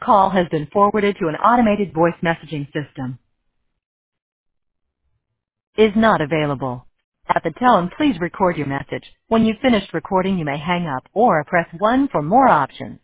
call has been forwarded to an automated voice messaging system. Is not available. At the tone, please record your message. When you've finished recording, you may hang up or press 1 for more options.